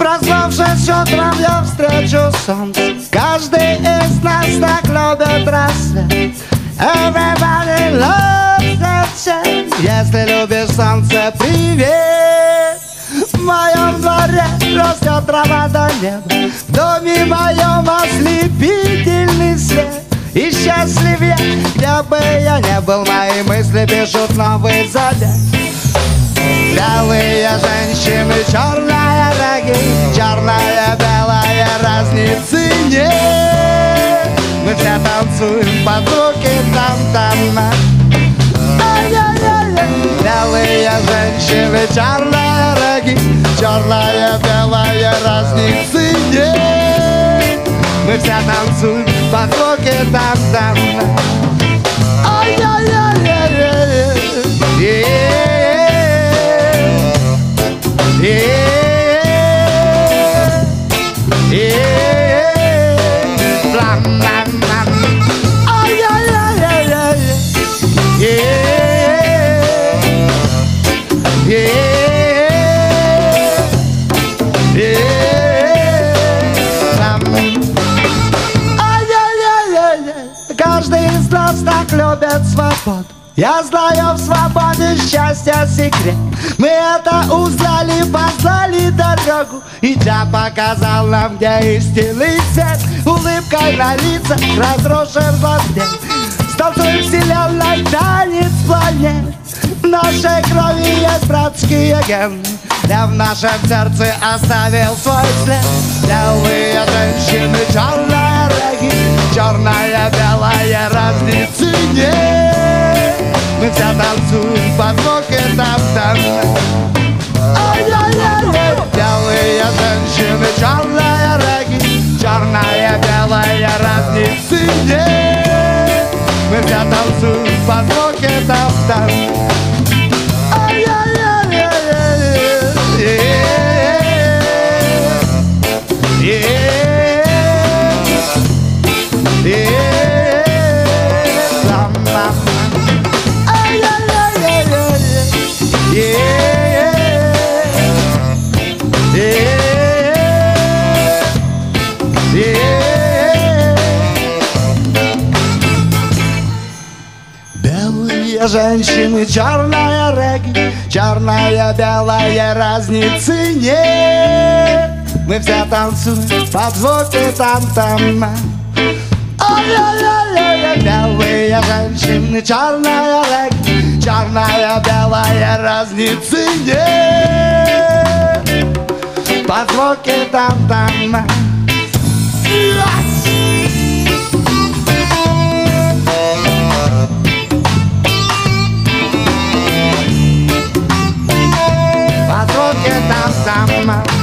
Проснувшись утром, я встречу солнце. Каждый из нас так любит рассвет. Everybody loves the sun. Если любишь солнце, привет. В моем дворе растет трава до неба. В доме моем ослепительный свет. И счастлив я, где бы я не был. Мои мысли пишут новый зодиак. Белые женщины, черные роги, черная, белая, разницы нет. Мы все танцуем под руки там-там. Белые женщины, черные роги, черная, белая, разницы нет. Мы все танцуем под руки там-там. Каждый из нас так любит свободу. Я знаю в свободе счастья секрет. Мы это узнали, познали дорогу. Идя показал нам, где истинный свет. Улыбкой на лицах разрушен злодей. Станцуем вселенной танец планет. В нашей крови есть братские гены. Я в нашем сердце оставил свой след. Белые женщины, черные роги, черная, белая, разницы нет. Мы все танцуем под звуки там-там. Белые женщины, черные роги, черная, белая, разницы нет. Мы все танцуем под звуки там-там. Белые женщины, черная регги, черная, белая, разницы нет. Мы все танцуем под звуки там-там. Белые женщины, черная регги, черная, белая, разницы нет. Под звуки там-там. Под звуки там-там.